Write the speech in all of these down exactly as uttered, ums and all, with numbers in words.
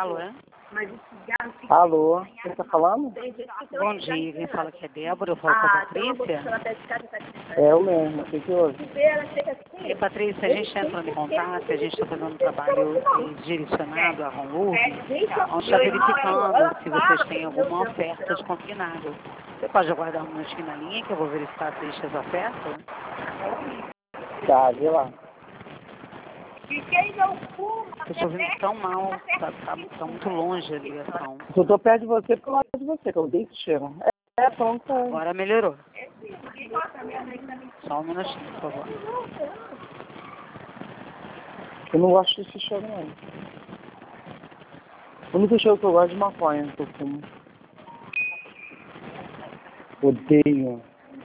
Alô, é? Alô, quem está falando? Bom dia, quem fala aqui é Débora, eu falo com a Patrícia. É eu mesmo, o que que houve? E Patrícia, a gente está entrando em contato, a gente está fazendo um trabalho eh, direcionado à Honlurb, onde está verificando se vocês têm alguma oferta de consignado. Você pode aguardar um minutinho na linha que eu vou verificar se existe essa oferta? Tá, vê lá. Eu estou ouvindo tão mal, tá, tá, tá muito longe a ligação. Eu estou perto de você pro lado de você, que eu dei cheiro. É, pronto. Agora melhorou. Só um minutinho, por favor. Eu não gosto desse cheiro, não. O único cheiro que eu gosto é de maconha, que eu fumo. Odeio.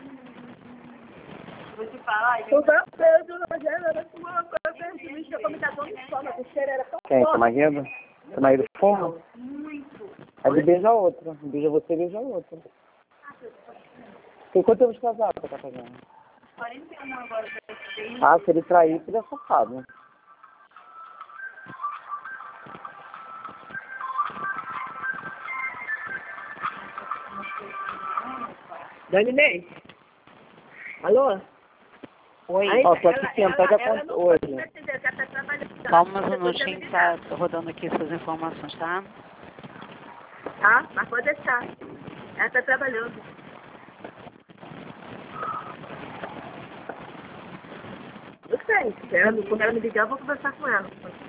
Vou te falar, eu tava preso, Rogério, era uma coisa de lixo, eu comi da dor de fome, o cheiro era tão Quem? forte. Seu marido? Seu marido fuma? Muito. Aí ele beija a outra. Beija você, beija a outra. Tem quanto tempo de casado que você tá fazendo? quarenta e um agora, eu Ah, se ele trair, ele é safado. Dani Ney? Alô? Oi, Ó, tô aqui tentando acontecer hoje. calma um minutinho que tá rodando aqui suas informações, tá? Tá? Mas pode deixar. Ela tá trabalhando. Eu sei. Ela, quando ela me ligar, eu vou conversar com ela.